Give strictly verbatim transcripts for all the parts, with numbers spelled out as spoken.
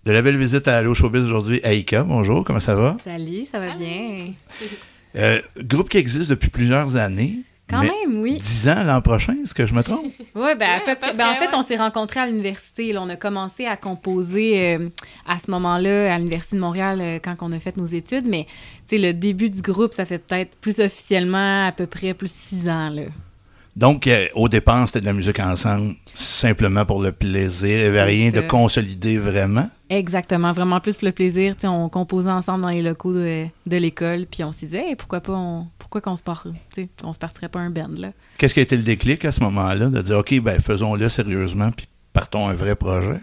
De la belle visite à Allo Showbiz aujourd'hui, Aïka. Bonjour, comment ça va? Salut, ça va Salut. bien. Euh, groupe qui existe depuis plusieurs années. Quand même, oui. dix ans l'an prochain, est-ce que je me trompe? Oui, ben, à peu à peu près. près, Ben, en fait, ouais. on s'est rencontrés à l'université. Là. On a commencé à composer euh, à ce moment-là à l'Université de Montréal euh, quand on a fait nos études. Mais le début du groupe, ça fait peut-être plus officiellement à peu près plus six ans. Là. Donc, euh, au départ, c'était de la musique ensemble, simplement pour le plaisir. Il n'y avait C'est rien ça. de consolidé vraiment. Exactement, vraiment plus pour le plaisir. T'sais, on composait ensemble dans les locaux de, de l'école, puis on s'est dit, hey, pourquoi pas, on, pourquoi qu'on se part, t'sais, on se partirait pas un band, là. Qu'est-ce qui a été le déclic à ce moment-là, de dire, OK, ben faisons-le sérieusement, puis partons un vrai projet?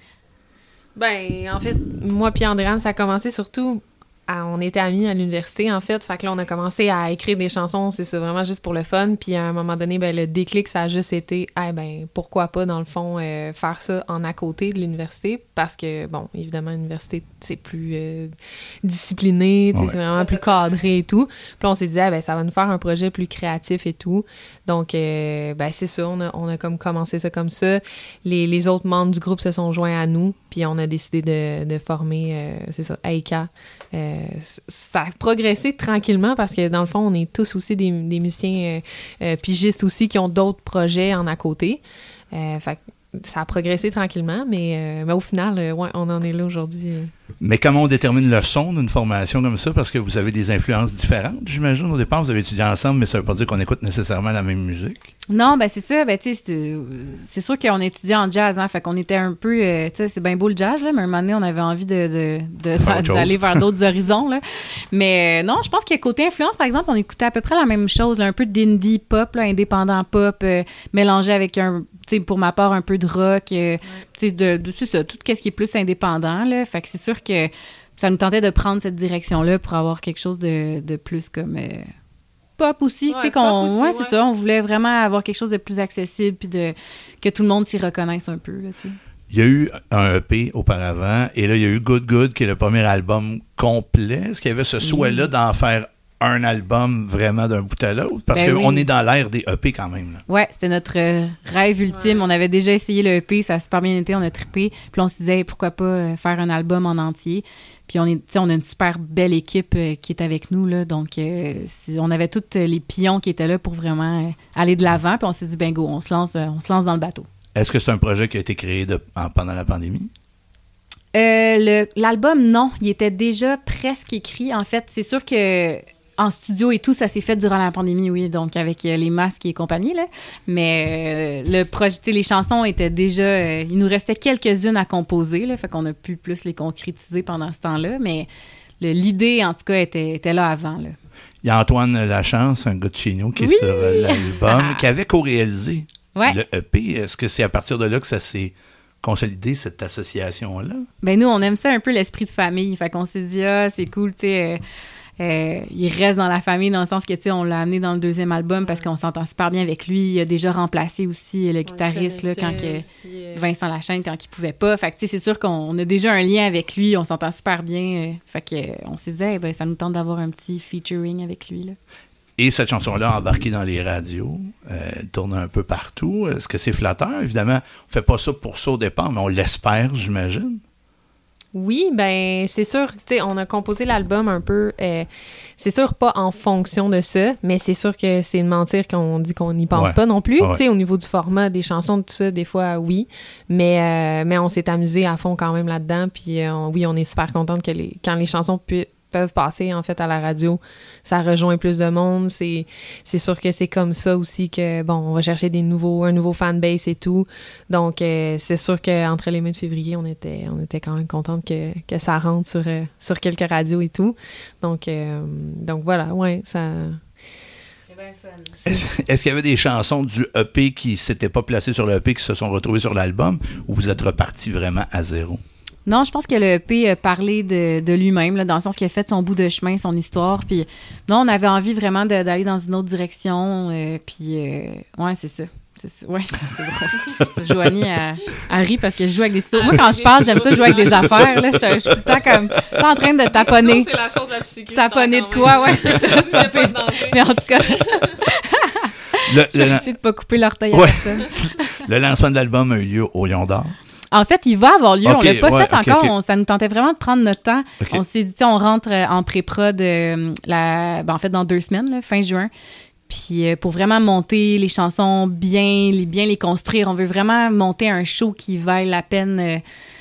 Ben, en fait, moi puis Andréane, ça a commencé surtout... À, on était amis à l'université, en fait. Fait que là, on a commencé à écrire des chansons, c'est ça, vraiment juste pour le fun. Puis à un moment donné, ben, le déclic, ça a juste été, eh ben, pourquoi pas, dans le fond, euh, faire ça en à côté de l'université. Parce que, bon, évidemment, l'université, c'est plus euh, discipliné, tu sais, Ouais. c'est vraiment plus cadré et tout. Puis on s'est dit, ah, ben, ça va nous faire un projet plus créatif et tout. Donc, euh, ben, c'est ça, on a, on a comme commencé ça comme ça. Les, les autres membres du groupe se sont joints à nous, puis on a décidé de, de former, euh, c'est ça, Aïka. Euh, ça a progressé tranquillement parce que, dans le fond, on est tous aussi des, des musiciens euh, euh, pigistes aussi qui ont d'autres projets en à côté. Euh, fait que ça a progressé tranquillement, mais, euh, mais au final, euh, ouais, on en est là aujourd'hui. euh. Mais comment on détermine le son d'une formation comme ça? Parce que vous avez des influences différentes, j'imagine, au départ. Vous avez étudié ensemble, mais ça veut pas dire qu'on écoute nécessairement la même musique. Non, ben c'est ça, ben tu sais, c'est, c'est sûr qu'on étudiait en jazz, hein, fait qu'on était un peu, euh, tu sais, c'est bien beau le jazz, là, mais à un moment donné, on avait envie de, de, de- Faire autre d'aller chose. vers d'autres horizons, là. Mais euh, non, je pense que côté influence, par exemple, on écoutait à peu près la même chose, là, un peu d'indie pop, là, indépendant pop, euh, mélangé avec un, tu sais, pour ma part, un peu de rock, euh, tu sais, de, de tout ça, tout ce qui est plus indépendant, là, fait que c'est sûr que ça nous tentait de prendre cette direction-là pour avoir quelque chose de, de plus comme... euh, pop aussi, tu Ouais, sais, pop qu'on... aussi, Ouais, c'est ouais. ça, on voulait vraiment avoir quelque chose de plus accessible puis de... que tout le monde s'y reconnaisse un peu, là, tu sais. Il y a eu un E P auparavant, et là, il y a eu Good Good, qui est le premier album complet. Est-ce qu'il y avait ce souhait-là d'en faire un album vraiment d'un bout à l'autre? Parce Ben qu'on oui. est dans l'ère des E P quand même, là. Ouais, c'était notre euh, rêve ultime. Ouais. On avait déjà essayé le E P, ça a super bien été, on a trippé. Puis on se disait, hey, pourquoi pas euh, faire un album en entier? Puis on est, tu sais, on a une super belle équipe euh, qui est avec nous, là. Donc, euh, si- on avait tous les pions qui étaient là pour vraiment euh, aller de l'avant. Puis on s'est dit, ben go, on se lance, euh, on se lance dans le bateau. Est-ce que c'est un projet qui a été créé de- en- pendant la pandémie? Euh, le- l'album, non. Il était déjà presque écrit. En fait, c'est sûr que en studio et tout, ça s'est fait durant la pandémie, oui, donc avec euh, les masques et compagnie, là. Mais euh, le projet, tu sais, les chansons étaient déjà... euh, il nous restait quelques-unes à composer, là, fait qu'on a pu plus les concrétiser pendant ce temps-là, mais le- l'idée, en tout cas, était, était là avant, là. Il y a Antoine Lachance, un gars de chez nous, qui Oui! est sur euh, l'album, qui avait co-réalisé Ouais. le E P. Est-ce que c'est à partir de là que ça s'est consolidé, cette association-là? Ben nous, on aime ça un peu l'esprit de famille, fait qu'on s'est dit, ah, c'est cool, tu sais... euh, Euh, il reste dans la famille dans le sens que, tu sais, on l'a amené dans le deuxième album parce qu'on s'entend super bien avec lui. Il a déjà remplacé aussi le guitariste, là, quand que, Vincent Lachaine, quand il pouvait pas. Fait que, tu sais, c'est sûr qu'on a déjà un lien avec lui. On s'entend super bien. euh, fait que, euh, on s'est dit, eh ben, ça nous tente d'avoir un petit featuring avec lui, là. Et cette chanson-là, embarquée dans les radios, euh, elle tourne un peu partout. Est-ce que c'est flatteur? Évidemment, on fait pas ça pour ça au départ, mais on l'espère, j'imagine. Oui, ben c'est sûr, tu sais, on a composé l'album un peu, euh, c'est sûr pas en fonction de ça, mais c'est sûr que c'est de mentir qu'on dit qu'on n'y pense Ouais. pas non plus. Ouais. Tu sais, au niveau du format, des chansons, tout ça, des fois, oui, mais, euh, mais on s'est amusé à fond quand même là-dedans, puis euh, on- oui, on est super contente que les, quand les chansons pu- peuvent passer, en fait, à la radio, ça rejoint plus de monde, c'est, c'est sûr que c'est comme ça aussi que, bon, on va chercher des nouveaux, un nouveau fanbase et tout, donc euh, c'est sûr qu'entre les mai de février, on était, on était quand même contente que, que ça rentre sur, euh, sur quelques radios et tout, donc, euh, donc voilà, ouais, ça... C'est bien fun. Est-ce, est-ce qu'il y avait des chansons du E P qui ne s'étaient pas placées sur le E P, qui se sont retrouvées sur l'album, ou vous êtes reparti vraiment à zéro? Non, je pense que le E P a parlé de, de lui-même, là, dans le sens qu'il a fait son bout de chemin, son histoire. Puis non, on avait envie vraiment de- d'aller dans une autre direction. euh, puis euh, ouais, c'est ça. C'est ça. Ouais, c'est, c'est drôle. Joanie, elle, elle rit parce que je joue avec des ciseaux. Moi, quand je parle, j'aime ça jouer avec des affaires. Là, je, je suis tout le temps comme pas en train de taponner. C'est la chose la plus sécuritaire. Taponner de quand quoi, même. ouais, c'est ça. C'est pas Il y a pas de pire. danger. Mais en tout cas, Le, je vais le- essayer de pas couper l'orteil Ouais. avec ça. le lancement de l'album a eu lieu au Lion d'Or. En fait, il va avoir lieu. Okay, on l'a pas ouais, fait okay, encore. okay. On, ça nous tentait vraiment de prendre notre temps. Okay. On s'est dit, on rentre en pré-prod euh, la, ben, en fait, dans deux semaines, là, fin juin. Puis euh, pour vraiment monter les chansons bien, les, bien les construire, on veut vraiment monter un show qui vaille la peine euh,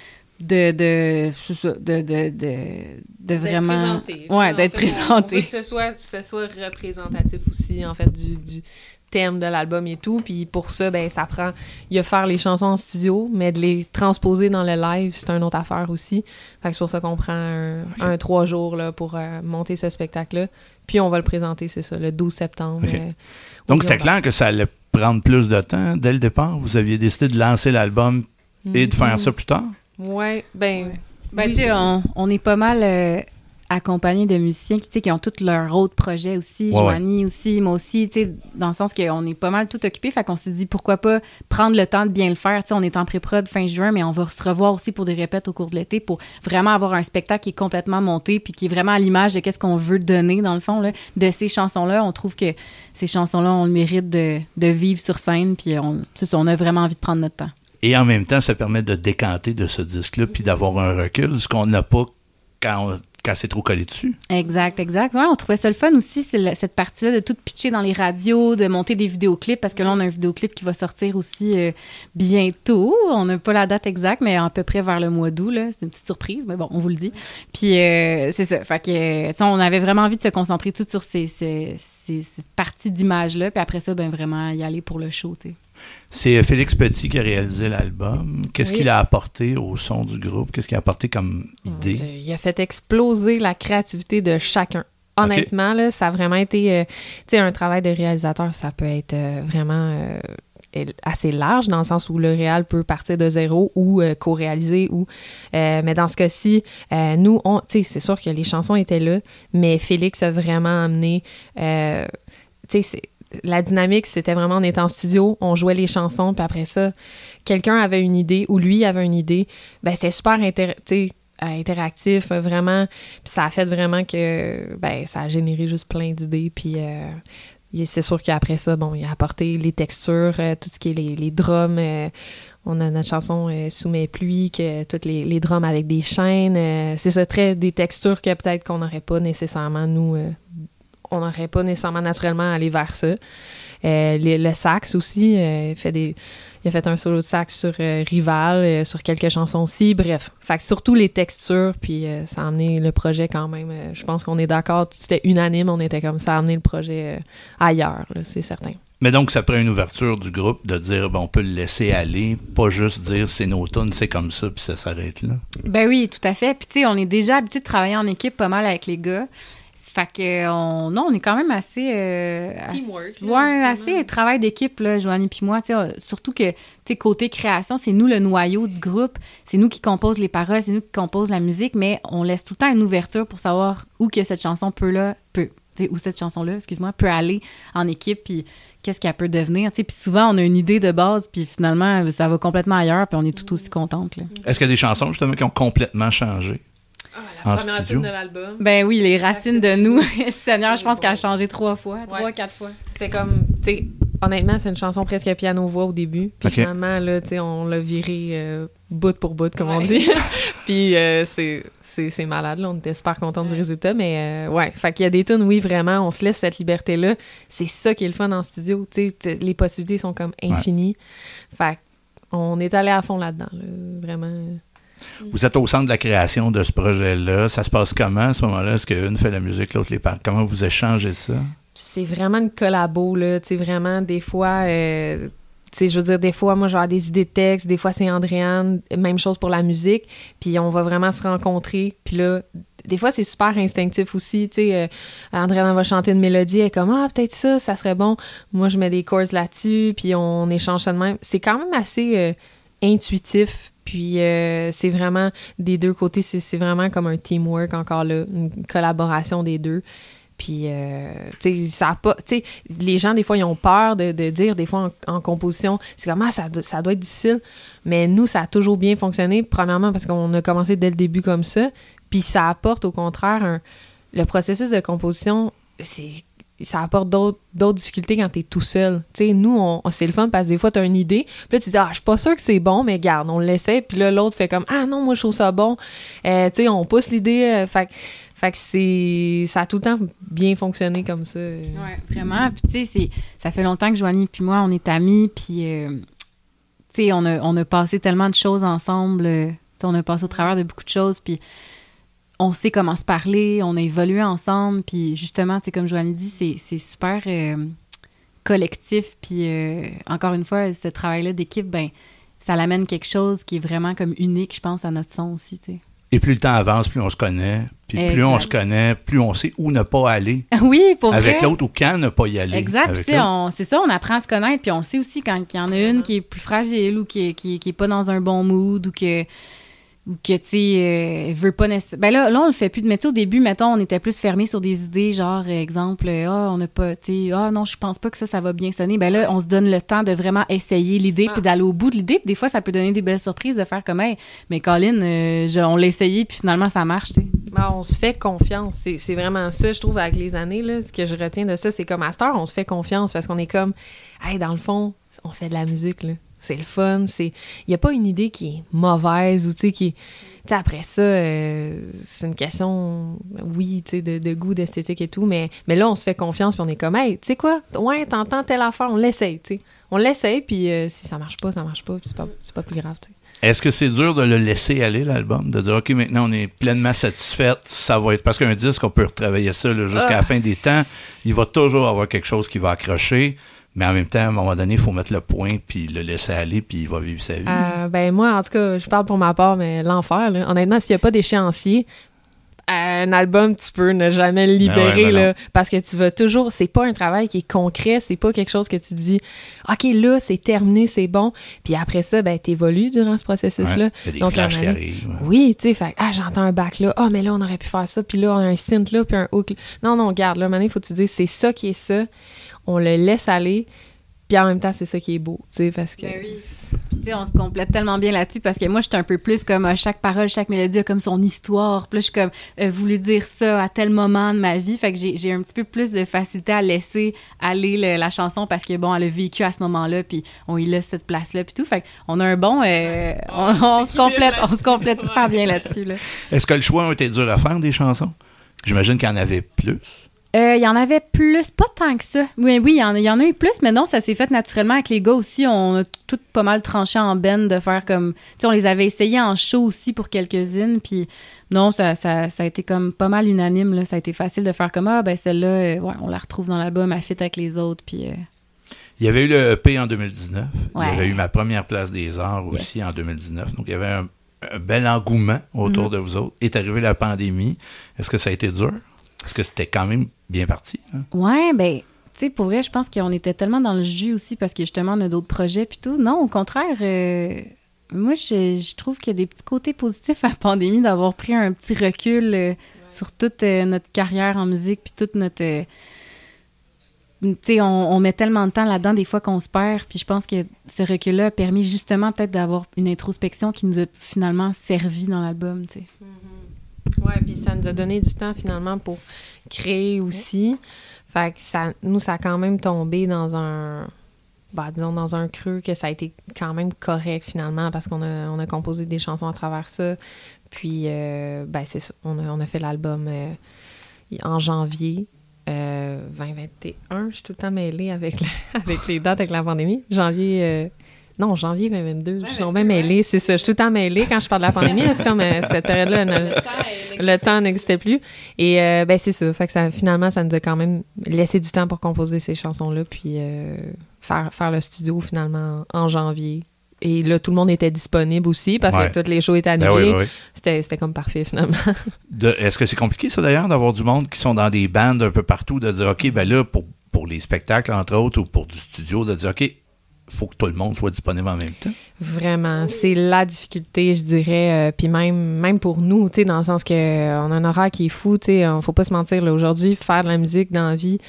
de, de, de, de, de, de vraiment... Présenté. Ouais, En d'être fait, présenté. On veut que ce soit, que ce soit représentatif aussi, en fait, du... du thème de l'album et tout, puis pour ça, ben ça prend, il y a faire les chansons en studio, mais de les transposer dans le live, c'est une autre affaire aussi. Fait que c'est pour ça qu'on prend un, okay. un trois jours là, pour euh, monter ce spectacle-là, puis on va le présenter, c'est ça, le douze septembre. Okay. Euh, Donc c'était clair que ça allait prendre plus de temps dès le départ? Vous aviez décidé de lancer l'album mm-hmm. et de faire ça plus tard? Ouais, ben... Ouais. Ben, oui, tu sais, on, on est pas mal... Euh, accompagnés de musiciens qui, qui ont tous leurs autres projets aussi, ouais, Joanie ouais. aussi, moi aussi, dans le sens qu'on est pas mal tout occupés, fait qu'on s'est dit pourquoi pas prendre le temps de bien le faire. T'sais, on est en pré-prod fin juin, mais on va se revoir aussi pour des répètes au cours de l'été pour vraiment avoir un spectacle qui est complètement monté puis qui est vraiment à l'image de qu'est-ce qu'on veut donner, dans le fond, là, de ces chansons-là. On trouve que ces chansons-là ont le mérite de, de vivre sur scène, puis on, on a vraiment envie de prendre notre temps. Et en même temps, ça permet de décanter de ce disque-là puis d'avoir un recul, ce qu'on n'a pas quand on... quand c'est trop collé dessus. Exact, exact. Ouais, on trouvait ça le fun aussi, c'est le, cette partie-là de tout pitcher dans les radios, de monter des vidéoclips, parce que là, on a un vidéoclip qui va sortir aussi euh, bientôt. On n'a pas la date exacte, mais à peu près vers le mois d'août, là. C'est une petite surprise, mais bon, on vous le dit. Puis, euh, c'est ça. Fait que, tu sais, on avait vraiment envie de se concentrer tout sur ces, ces, ces, cette partie d'image-là, puis après ça, ben vraiment y aller pour le show, tu sais. C'est Félix Petit qui a réalisé l'album. Qu'est-ce oui. qu'il a apporté au son du groupe? Qu'est-ce qu'il a apporté comme idée? Oh, il a fait exploser la créativité de chacun. Honnêtement, okay. là, ça a vraiment été... Euh, tu sais, un travail de réalisateur, ça peut être euh, vraiment euh, assez large, dans le sens où le réal peut partir de zéro ou euh, co-réaliser. Ou, euh, mais dans ce cas-ci, euh, nous, on, tu sais, c'est sûr que les chansons étaient là, mais Félix a vraiment amené... Euh, tu sais, c'est... La dynamique, c'était vraiment, on était en studio, on jouait les chansons, puis après ça, quelqu'un avait une idée, ou lui avait une idée, ben c'était super inter- interactif, vraiment, puis ça a fait vraiment que, ben ça a généré juste plein d'idées, puis euh, c'est sûr qu'après ça, bon, il a apporté les textures, euh, tout ce qui est les, les drums, euh, on a notre chanson euh, « Sous mes pluies », que tous les, les drums avec des chaînes, euh, c'est ça, très des textures que peut-être qu'on n'aurait pas nécessairement, nous, euh, on n'aurait pas nécessairement naturellement aller vers ça. Euh, le, le sax aussi, euh, fait des, il a fait un solo de sax sur euh, Rival, euh, sur quelques chansons aussi, bref. Fait que surtout les textures, puis euh, ça a amené le projet quand même, euh, je pense qu'on est d'accord, c'était unanime, on était comme ça, a amené le projet euh, ailleurs, là, c'est certain. Mais donc, ça prend une ouverture du groupe de dire, bon, on peut le laisser aller, pas juste dire c'est nos tunes, c'est comme ça, puis ça s'arrête là. Ben oui, tout à fait. Puis tu sais, on est déjà habitué de travailler en équipe pas mal avec les gars. Fait que, on, non, on est quand même assez... Euh, Teamwork. Assez, ouais, assez travail d'équipe, là, Joanie puis moi. Surtout que, tu sais, côté création, c'est nous le noyau du groupe. C'est nous qui composons les paroles, c'est nous qui composons la musique, mais on laisse tout le temps une ouverture pour savoir où que cette chanson peut, là, peut, tu sais, où cette chanson-là, excuse-moi, peut aller en équipe, puis qu'est-ce qu'elle peut devenir, tu sais. Puis souvent, on a une idée de base, puis finalement, ça va complètement ailleurs, puis on est tout aussi contente, là. Est-ce qu'il y a des chansons, justement, qui ont complètement changé? Ah, la première racine de l'album. Ben oui, les racines de nous. Seigneur, je pense qu'elle a changé trois fois, ouais. trois, quatre fois. C'était comme, tu sais, honnêtement, c'est une chanson presque piano-voix au début. Puis okay. finalement, là, tu sais, on l'a viré euh, bout pour bout, comme ouais. on dit. Puis euh, c'est, c'est, c'est malade, là. On était super contents ouais. du résultat. Mais euh, ouais, fait qu'il y a des tunes, oui, vraiment, on se laisse cette liberté-là. C'est ça qui est le fun en studio. Tu sais, les possibilités sont comme infinies. Ouais. Fait qu'on est allé à fond là-dedans, là, vraiment. Vous êtes au centre de la création de ce projet-là. Ça se passe comment, à ce moment-là? Est-ce qu'une fait la musique, l'autre les parle? Comment vous échangez ça? C'est vraiment une collabo, là. Tu sais, vraiment, des fois... Euh, tu sais, je veux dire, des fois, moi, j'ai des idées de texte. Des fois, c'est Andréane. Même chose pour la musique. Puis on va vraiment se rencontrer. Puis là, des fois, c'est super instinctif aussi. Tu sais, euh, Andréane va chanter une mélodie. Elle est comme « Ah, peut-être ça, ça serait bon. » Moi, je mets des chords là-dessus. Puis on échange ça de même. C'est quand même assez euh, intuitif. Puis euh, c'est vraiment, des deux côtés, c'est, c'est vraiment comme un teamwork encore là, une collaboration des deux. Puis, euh, tu sais, ça a pas... Tu sais, les gens, des fois, ils ont peur de, de dire, des fois, en, en composition, c'est comme, ah, ça, ça doit être difficile. Mais nous, ça a toujours bien fonctionné. Premièrement, parce qu'on a commencé dès le début comme ça. Puis ça apporte, au contraire, un, le processus de composition, c'est... ça apporte d'autres, d'autres difficultés quand t'es tout seul. Tu sais, nous, on, on, c'est le fun parce que des fois, t'as une idée, puis là, tu dis « Ah, je suis pas sûre que c'est bon, mais garde, on l'essaie. » Puis là, l'autre fait comme « Ah non, moi, je trouve ça bon. Euh, » Tu sais, on pousse l'idée. Euh, fait, fait que c'est... Ça a tout le temps bien fonctionné comme ça. Euh. Ouais, vraiment. Puis tu sais, c'est, ça fait longtemps que Joanie puis moi, on est amis, puis euh, tu sais, on a, on a passé tellement de choses ensemble. Euh, on a passé au travers de beaucoup de choses, puis on sait comment se parler, on a évolué ensemble, puis justement, tu sais, comme Joanie dit, c'est, c'est super euh, collectif, puis euh, encore une fois, ce travail-là d'équipe, ben ça l'amène quelque chose qui est vraiment comme unique, je pense, à notre son aussi, tu sais. Et plus le temps avance, plus on se connaît, puis exact. Plus on se connaît, plus on sait où ne pas aller. Oui, pour avec vrai. l'autre ou quand ne pas y aller. Exact, tu sais, on, c'est ça, on apprend à se connaître, puis on sait aussi quand il y en a une qui est plus fragile ou qui est, qui, qui est pas dans un bon mood ou que... ou que, tu sais, euh, veut pas nécessairement... Ben là, là, on le fait plus. Mais tu sais, au début, mettons, on était plus fermés sur des idées, genre, euh, exemple, ah, oh, on n'a pas, tu sais, ah, oh, non, je pense pas que ça, ça va bien sonner. Ben là, on se donne le temps de vraiment essayer l'idée, puis d'aller au bout de l'idée. Puis des fois, ça peut donner des belles surprises de faire comme, hey, mais Colin, euh, je, on l'a essayé, puis finalement, ça marche, tu sais. Ben, on se fait confiance. C'est, c'est vraiment ça, je trouve, avec les années, là. Ce que je retiens de ça, c'est comme à cette heure, on se fait confiance parce qu'on est comme, hey, dans le fond, on fait de la musique, là. C'est le fun, c'est... Il n'y a pas une idée qui est mauvaise ou, tu sais, qui... Tu sais, après ça, euh, c'est une question, oui, tu sais, de, de goût, d'esthétique et tout, mais, mais là, on se fait confiance, puis on est comme, hey, tu sais quoi? Ouais, t'entends telle affaire, on l'essaye, tu sais. On l'essaye, puis euh, si ça marche pas, ça marche pas, puis c'est pas, c'est pas plus grave, tu sais. Est-ce que c'est dur de le laisser aller, l'album? De dire, OK, maintenant, on est pleinement satisfaite, ça va être... Parce qu'un disque, on peut retravailler ça là, jusqu'à ah. la fin des temps. Il va toujours avoir quelque chose qui va accrocher. Mais en même temps, à un moment donné, il faut mettre le point puis le laisser aller, puis il va vivre sa vie. Euh, ben moi, en tout cas, je parle pour ma part, mais l'enfer, là. Honnêtement, s'il n'y a pas d'échéancier, un album, tu peux ne jamais le libérer, ben ouais, ben là, parce que tu vas toujours... C'est pas un travail qui est concret, c'est pas quelque chose que tu dis « OK, là, c'est terminé, c'est bon. » Puis après ça, ben t'évolues durant ce processus-là. Ouais, il y a des donc, flashs qui arrivent. Ouais. Oui, tu sais, fait ah, j'entends un back là, ah, oh, mais là, on aurait pu faire ça, puis là, on a un synth là, puis un hook. Non, non, regarde, là, maintenant, il faut que tu dises « C'est ça qui est ça. » On le laisse aller. Puis en même temps, c'est ça qui est beau, tu sais, parce que... Ben oui. Tu sais, on se complète tellement bien là-dessus, parce que moi, je suis un peu plus comme euh, chaque parole, chaque mélodie a comme son histoire. Puis là, je suis comme, euh, voulu dire ça à tel moment de ma vie. Fait que j'ai, j'ai un petit peu plus de facilité à laisser aller le, la chanson, parce que, bon, elle a vécu à ce moment-là, puis on y laisse cette place-là, puis tout. Fait qu'on a un bon... Euh, on, on, on se complète, on se complète super bien là-dessus, là. Est-ce que le choix a été dur à faire, des chansons? J'imagine qu'il y en avait plus. Il euh, y en avait plus, pas tant que ça. Oui, oui, il y, en, y en a eu plus, mais non, ça s'est fait naturellement avec les gars aussi. On a tout pas mal tranché en band de faire comme... Tu sais, on les avait essayés en show aussi pour quelques-unes, puis non, ça, ça, ça a été comme pas mal unanime, là. Ça a été facile de faire comme, ah, ben celle-là, euh, ouais, on la retrouve dans l'album, elle fit avec les autres, puis... Euh... Il y avait eu le E P en deux mille dix-neuf. Ouais. Il y avait eu ma première place des arts aussi yes. en deux mille dix-neuf. Donc, il y avait un, un bel engouement autour mm-hmm. de vous autres. Est arrivée la pandémie. Est-ce que ça a été dur? Est-ce que c'était quand même bien parti? Hein? Ouais, ben, tu sais, pour vrai, je pense qu'on était tellement dans le jus aussi parce que justement, on a d'autres projets puis tout. Non, au contraire, euh, moi, je, je trouve qu'il y a des petits côtés positifs à la pandémie d'avoir pris un petit recul euh, ouais. sur toute euh, notre carrière en musique puis toute notre... Euh, tu sais, on, on met tellement de temps là-dedans des fois qu'on se perd, puis je pense que ce recul-là a permis justement peut-être d'avoir une introspection qui nous a finalement servi dans l'album, tu sais. Mm-hmm. Ouais, puis ça nous a donné du temps finalement pour créer aussi. Fait que ça, nous, ça a quand même tombé dans un, bah, disons, dans un creux que ça a été quand même correct finalement parce qu'on a, on a composé des chansons à travers ça. Puis, euh, ben, c'est ça, on a, on a fait l'album euh, en janvier euh, vingt vingt et un. Je suis tout le temps mêlée avec, la, avec les dates avec la pandémie. Janvier... Euh, Non, janvier vingt vingt-deux, ouais, je suis bien ouais. mêlée, c'est ça. Je suis tout le temps mêlée quand je parle de la pandémie. C'est comme euh, cette période-là, ne, le temps n'existait plus. Et euh, ben c'est ça. Fait que ça, finalement, ça nous a quand même laissé du temps pour composer ces chansons-là, puis euh, faire, faire le studio finalement en janvier. Et là, tout le monde était disponible aussi parce ouais. que toutes les shows étaient annulés. Ben oui, ben oui. C'était, c'était comme parfait finalement. De, est-ce que c'est compliqué ça d'ailleurs d'avoir du monde qui sont dans des bandes un peu partout, de dire OK, ben là, pour, pour les spectacles entre autres ou pour du studio, de dire OK, faut que tout le monde soit disponible en même temps. Vraiment, c'est la difficulté, je dirais. Euh, puis même, même pour nous, tu sais, dans le sens que euh, on a un horaire qui est fou, tu sais, on faut pas se mentir. Là, aujourd'hui, faire de la musique dans la vie,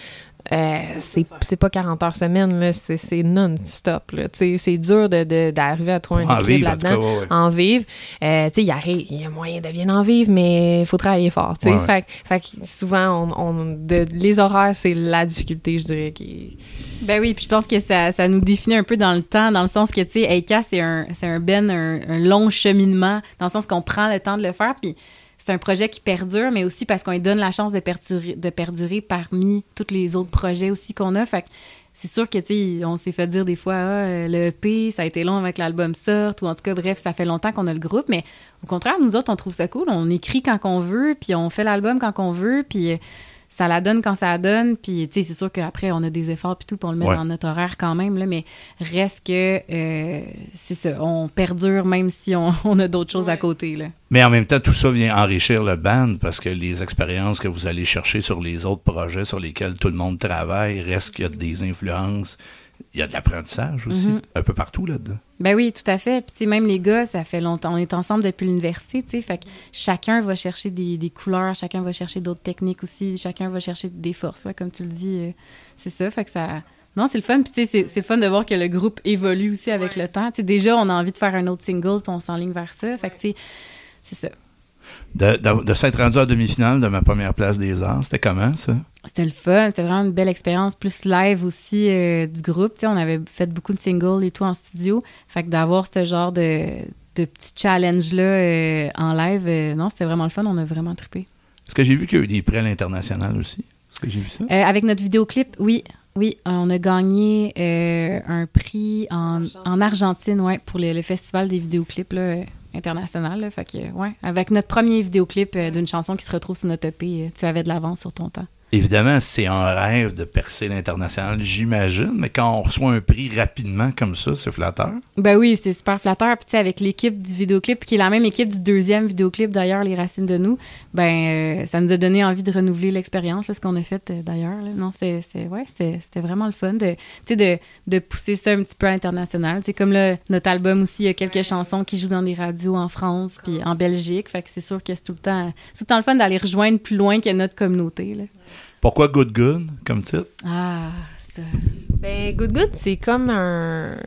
euh, c'est, c'est pas quarante heures semaine, là, c'est, c'est non-stop. Là, c'est dur de, de, d'arriver à trouver un équilibre là-dedans, en, ouais, ouais. en vivre. Euh, il y a, y a moyen de bien en vivre, mais il faut travailler fort. Ouais, ouais. Fait, fait que souvent, on, on, de, les horaires, c'est la difficulté, je dirais. Qui... Ben oui, puis je pense que ça, ça nous définit un peu dans le temps, dans le sens que, tu sais, Eika, c'est un, c'est un ben, un, un long cheminement, dans le sens qu'on prend le temps de le faire, puis c'est un projet qui perdure, mais aussi parce qu'on lui donne la chance de perdurer, de perdurer parmi tous les autres projets aussi qu'on a. Fait que c'est sûr que, tu sais, on s'est fait dire des fois, ah, le E P, ça a été long avant que l'album sorte, ou en tout cas, bref, ça fait longtemps qu'on a le groupe, mais au contraire, nous autres, on trouve ça cool. On écrit quand on veut, puis on fait l'album quand on veut, puis ça la donne quand ça la donne, puis tu sais, c'est sûr qu'après, on a des efforts puis tout, puis on le met ouais. dans notre horaire quand même, là, mais reste que, euh, c'est ça, on perdure même si on, on a d'autres choses ouais. à côté, là. Mais en même temps, tout ça vient enrichir le band, parce que les expériences que vous allez chercher sur les autres projets sur lesquels tout le monde travaille, reste qu'il y a des influences, il y a de l'apprentissage aussi, mm-hmm. un peu partout là-dedans. Ben oui, tout à fait. Puis, tu sais, même les gars, ça fait longtemps. On est ensemble depuis l'université, tu sais. Fait que chacun va chercher des, des couleurs, chacun va chercher d'autres techniques aussi, chacun va chercher des forces, ouais, comme tu le dis. Euh, c'est ça. Fait que ça. Non, c'est le fun. Puis, tu sais, c'est, c'est fun de voir que le groupe évolue aussi avec ouais. le temps. Tu sais, déjà, on a envie de faire un autre single, puis on s'enligne vers ça. Fait que, tu sais, c'est ça. De, de, de s'être rendu à demi-finale de ma première place des arts, c'était comment, ça? C'était le fun, c'était vraiment une belle expérience, plus live aussi euh, du groupe. Tu sais, on avait fait beaucoup de singles et tout en studio. Fait que d'avoir ce genre de, de petits challenges-là euh, en live, euh, non, c'était vraiment le fun, on a vraiment trippé. Est-ce que j'ai vu qu'il y a eu des prix à l'international aussi? Est-ce que j'ai vu ça? Euh, avec notre vidéoclip, oui. Oui, on a gagné euh, un prix en Argentine, en Argentine ouais, pour le, le festival des vidéoclips là, euh, international. Là, fait que, ouais, avec notre premier vidéoclip euh, d'une chanson qui se retrouve sur notre E P, euh, tu avais de l'avance sur ton temps. Évidemment, c'est un rêve de percer l'international, j'imagine, mais quand on reçoit un prix rapidement comme ça, c'est flatteur. Ben oui, c'est super flatteur. Puis tu sais, avec l'équipe du vidéoclip, qui est la même équipe du deuxième vidéoclip d'ailleurs, Les Racines de nous, ben euh, ça nous a donné envie de renouveler l'expérience, là, ce qu'on a fait euh, d'ailleurs. Là. Non, c'était, c'était, ouais, c'était, c'était vraiment le fun de, de, de pousser ça un petit peu à l'international. Tu sais, comme là, notre album aussi, il y a quelques chansons qui jouent dans des radios en France puis en Belgique. Fait que c'est sûr que c'est tout le temps, c'est tout le temps le fun d'aller rejoindre plus loin que notre communauté, là. Pourquoi Good Good comme titre? Ah, ça. Ben, Good Good, c'est comme un.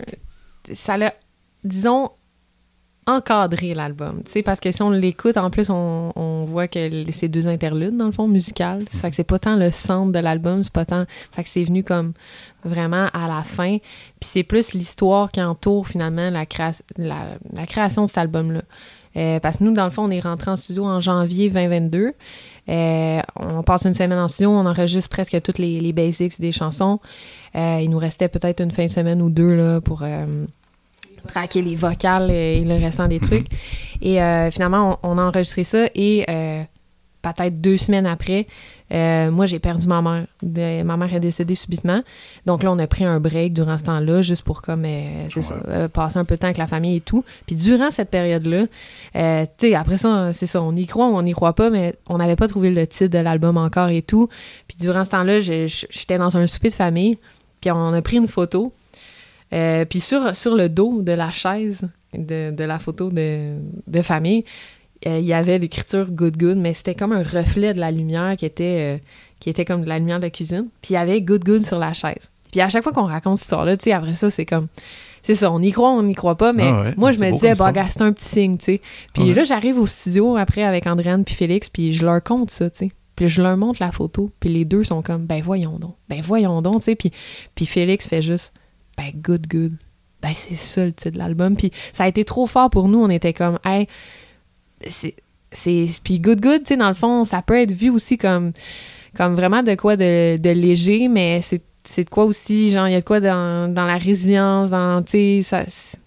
Ça l'a, disons, encadré l'album. Tu sais, parce que si on l'écoute, en plus, on, on voit que c'est deux interludes, dans le fond, musicales. Ça fait que c'est pas tant le centre de l'album, c'est pas tant. Fait que c'est venu comme vraiment à la fin. Puis c'est plus l'histoire qui entoure finalement la, créa... la, la création de cet album-là. Euh, parce que nous, dans le fond, on est rentré en studio en janvier vingt vingt-deux. Euh, on passe une semaine en studio, on enregistre presque toutes les, les basics des chansons. Euh, il nous restait peut-être une fin de semaine ou deux là, pour euh, traquer les vocales et le restant des trucs. Et euh, finalement, on, on a enregistré ça et euh, peut-être deux semaines après, euh, moi, j'ai perdu ma mère. De, ma mère est décédée subitement. Donc là, on a pris un break durant ce temps-là, juste pour comme, euh, c'est ça, euh, passer un peu de temps avec la famille et tout. Puis durant cette période-là, euh, tu sais, après ça, c'est ça, on y croit ou on n'y croit pas, mais on n'avait pas trouvé le titre de l'album encore et tout. Puis durant ce temps-là, je, je, j'étais dans un souper de famille, puis on a pris une photo. Euh, puis sur, sur le dos de la chaise de, de la photo de, de famille, il euh, y avait l'écriture Good Good, mais c'était comme un reflet de la lumière qui était, euh, qui était comme de la lumière de la cuisine. Puis il y avait Good Good sur la chaise. Puis à chaque fois qu'on raconte cette histoire-là, tu sais, après ça, c'est comme... C'est ça, on y croit, on n'y croit pas, mais ah ouais, moi, je me disais, bah, gars, c'est un petit signe, tu sais. Puis ouais. là, j'arrive au studio après avec Andréane puis Félix, puis je leur compte ça, tu sais. Puis je leur montre la photo, puis les deux sont comme, ben voyons donc, ben voyons donc, tu sais. Puis, puis Félix fait juste, ben Good Good. Ben c'est ça le titre de l'album. Puis ça a été trop fort pour nous, on était comme, hey... c'est c'est puis Good Good, tu sais, dans le fond, ça peut être vu aussi comme comme vraiment de quoi de, de léger, mais c'est c'est de quoi aussi, genre il y a de quoi dans, dans la résilience, dans, tu sais, ça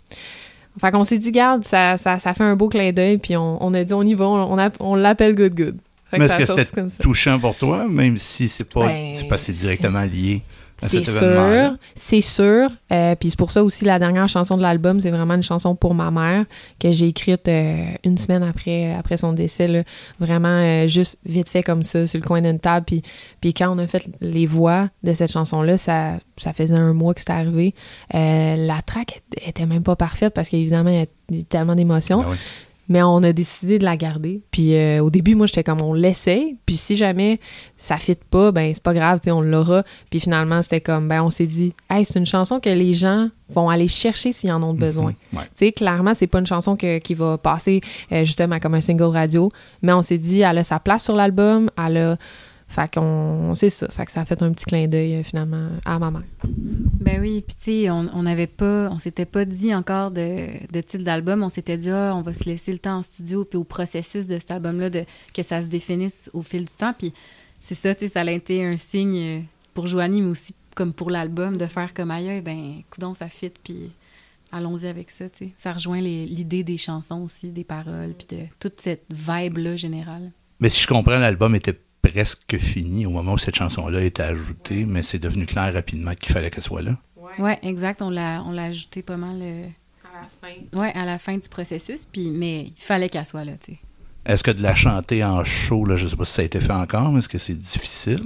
fait qu'on s'est dit, garde, ça, ça, ça fait un beau clin d'œil, puis on, on a dit, on y va, on, a, on l'appelle Good Good. Fait mais que est-ce que c'était touchant pour toi, même si c'est pas, ben, c'est pas assez directement lié? C'est sûr, c'est sûr. Euh, puis c'est pour ça aussi, la dernière chanson de l'album, c'est vraiment une chanson pour ma mère que j'ai écrite euh, une semaine après, après son décès, là, vraiment euh, juste vite fait comme ça, sur le coin d'une table. Puis, puis quand on a fait les voix de cette chanson-là, ça, ça faisait un mois que c'était arrivé. Euh, la track était même pas parfaite parce qu'évidemment, il y a tellement d'émotions. Ben oui. mais on a décidé de la garder. Puis euh, au début, moi, j'étais comme, on l'essaye, puis si jamais ça fit pas, ben c'est pas grave, tu sais, on l'aura. Puis finalement, c'était comme, ben on s'est dit, hey, c'est une chanson que les gens vont aller chercher s'ils en ont besoin. Mm-hmm. Ouais. Tu sais, clairement, c'est pas une chanson que, qui va passer euh, justement comme un single radio, mais on s'est dit, elle a sa place sur l'album, elle a... Fait qu'on... C'est ça. Fait que ça a fait un petit clin d'œil, euh, finalement, à ma mère. Ben oui, puis tu sais, on on n'avait pas... On s'était pas dit encore de, de titre d'album. On s'était dit, ah, on va se laisser le temps en studio, puis au processus de cet album-là, de, que ça se définisse au fil du temps. Puis c'est ça, tu sais, ça a été un signe pour Joanie, mais aussi comme pour l'album, de faire comme ailleurs, ben, coudonc, ça fit, puis allons-y avec ça, tu sais. Ça rejoint les, l'idée des chansons aussi, des paroles, puis de toute cette vibe-là générale. Mais si je comprends, l'album était presque fini au moment où cette chanson-là a été ajoutée, mais c'est devenu clair rapidement qu'il fallait qu'elle soit là. Ouais, ouais exact. On l'a, on l'a ajouté pas mal euh, à la fin. Ouais, à la fin du processus, puis, mais il fallait qu'elle soit là, tu sais. Est-ce que de la chanter en show, là, je ne sais pas si ça a été fait encore, mais est-ce que c'est difficile?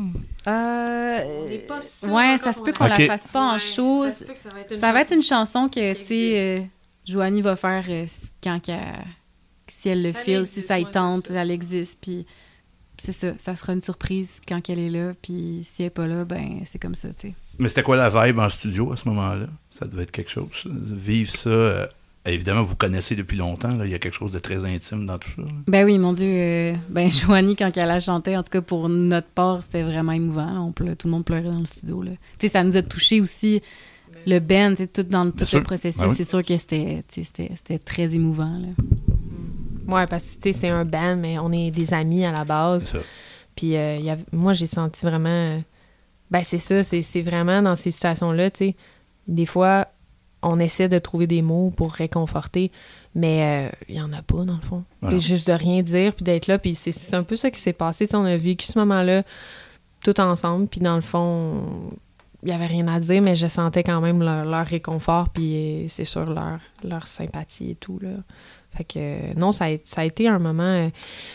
Euh, on n'est pas sûr. Ouais, ça se peut qu'on okay. la fasse pas ouais, en show. Ça, se peut que ça va être une, ça va être une chanson que, qui tu sais, euh, Joanie va faire euh, quand qu'elle, si elle le ça file, existe, si ça y ouais, tente, ça. Elle existe, puis c'est ça, ça sera une surprise quand elle est là, puis si elle est pas là, ben c'est comme ça, tu sais. Mais c'était quoi la vibe en studio à ce moment-là? Ça devait être quelque chose, ça. Vivre ça, euh, évidemment, vous connaissez depuis longtemps, là, il y a quelque chose de très intime dans tout ça. Là. Ben oui, mon Dieu, euh, ben Joanie, quand elle a chanté, en tout cas pour notre part, c'était vraiment émouvant, là, on pleu- tout le monde pleurait dans le studio, là. Tu sais, ça nous a touché aussi, le band, tu sais, tout dans tout sûr. le processus, Ben oui. c'est sûr que c'était, tu sais, c'était, c'était très émouvant, là. Ouais, parce que, tu sais, c'est un band, mais on est des amis à la base. C'est ça. Puis, euh, y a... moi, j'ai senti vraiment... euh, Ben, c'est ça, c'est, c'est vraiment dans ces situations-là, tu sais, des fois, on essaie de trouver des mots pour réconforter, mais il euh, y en a pas, dans le fond. Voilà. C'est juste de rien dire, puis d'être là, puis c'est, c'est un peu ça qui s'est passé, tu sais, on a vécu ce moment-là tout ensemble, puis dans le fond, il y avait rien à dire, mais je sentais quand même leur, leur réconfort, puis euh, c'est sûr, leur, leur sympathie et tout, là. Fait que, euh, non, ça a, ça a été un moment... Euh,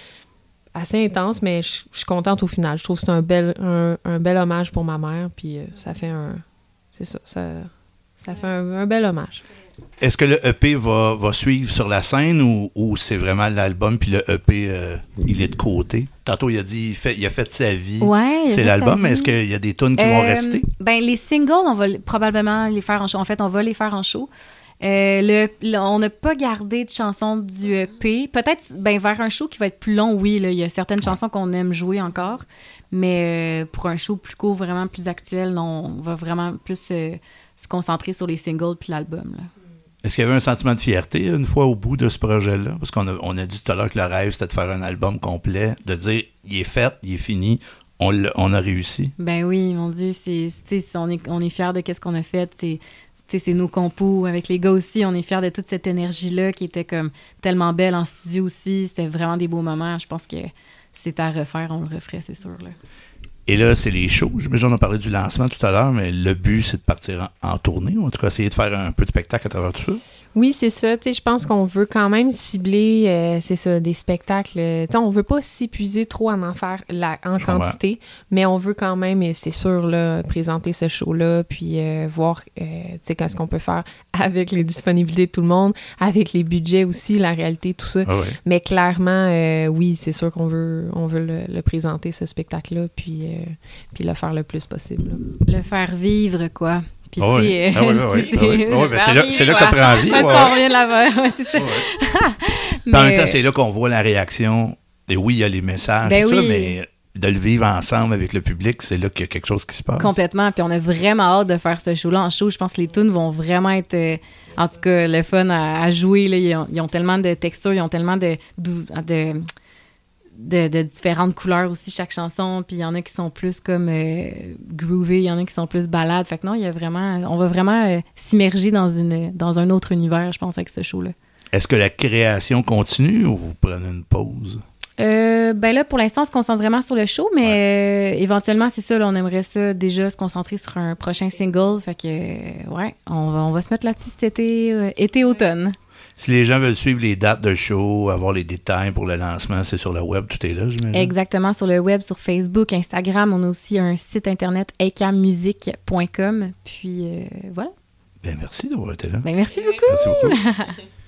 assez intense, mais je, je suis contente au final. Je trouve que c'est un bel, un, un bel hommage pour ma mère, puis euh, ça fait un... C'est ça, ça, ça fait un, un bel hommage. Est-ce que le E P va, va suivre sur la scène ou, ou c'est vraiment l'album puis le E P, euh, il est de côté? Tantôt, il a dit il, fait, il a fait sa vie. Ouais, c'est l'album, mais est-ce qu'il y a des tunes qui euh, vont rester? Ben, les singles, on va l- probablement les faire en show. En fait, on va les faire en show. Euh, le, le- on n'a pas gardé de chansons du E P. Peut-être ben, vers un show qui va être plus long, oui. Là, il y a certaines chansons qu'on aime jouer encore. Mais euh, pour un show plus court, vraiment plus actuel, non, on va vraiment plus euh, se concentrer sur les singles puis l'album. Là. Est-ce qu'il y avait un sentiment de fierté une fois au bout de ce projet-là? Parce qu'on a, on a dit tout à l'heure que le rêve, c'était de faire un album complet, de dire il est fait, il est fini, on, l'a, on a réussi. Ben oui, mon Dieu, c'est, c'est, c'est, on est, on est fiers de ce qu'on a fait. C'est, c'est, c'est nos compos. Avec les gars aussi, on est fiers de toute cette énergie-là qui était comme tellement belle en studio aussi. C'était vraiment des beaux moments. Je pense que c'est à refaire, on le referait, c'est sûr. Là. Et là, c'est les shows. J'imagine on a parlé du lancement tout à l'heure, mais le but, c'est de partir en, en tournée, ou en tout cas, essayer de faire un peu de spectacle à travers tout ça. Oui, c'est ça. Tu sais, je pense qu'on veut quand même cibler, euh, c'est ça, des spectacles. Tu sais, on veut pas s'épuiser trop en en faire la, en Je quantité, mais on veut quand même, et c'est sûr, là, présenter ce show-là, puis euh, voir, euh, tu sais, qu'est-ce qu'on peut faire avec les disponibilités de tout le monde, avec les budgets aussi, la réalité, tout ça. Ah ouais. Mais clairement, euh, oui, c'est sûr qu'on veut, on veut le, le présenter, ce spectacle-là, puis, euh, puis le faire le plus possible. Là. Le faire vivre, quoi. Puis, Ah tu oui, sais, ah oui, ah oui, ah oui. Ah oui, ben c'est là, c'est là que ça prend vie. Ouais, Ouais, ça ouais. revient de là-bas. Ouais, c'est ça. Ouais. Mais, Puis en même temps, c'est là qu'on voit la réaction. Et oui, il y a les messages, Ben tout ça, oui. mais de le vivre ensemble avec le public, c'est là qu'il y a quelque chose qui se passe. complètement. Puis on a vraiment hâte de faire ce show-là en show. Je pense que les tunes vont vraiment être, euh, en tout cas, le fun à, à jouer. Là. Ils, ont, ils ont tellement de textures, ils ont tellement de, de, de, de, de différentes couleurs aussi, chaque chanson. Puis il y en a qui sont plus comme euh, groovy, il y en a qui sont plus balades. Fait que non, il y a vraiment, on va vraiment euh, s'immerger dans, une, dans un autre univers, je pense, avec ce show-là. Est-ce que la création continue ou vous prenez une pause? Euh, ben là, pour l'instant, on se concentre vraiment sur le show, mais euh, éventuellement, c'est ça, là, on aimerait ça déjà se concentrer sur un prochain single. Fait que, euh, ouais, on va, on va se mettre là-dessus cet été, euh, été-automne. Si les gens veulent suivre les dates de show, avoir les détails pour le lancement, c'est sur le web, tout est là, j'imagine? Exactement, sur le web, sur Facebook, Instagram. On a aussi un site internet a c a m music point com. Puis, euh, voilà. Ben merci d'avoir été là. Ben, merci beaucoup. Merci beaucoup.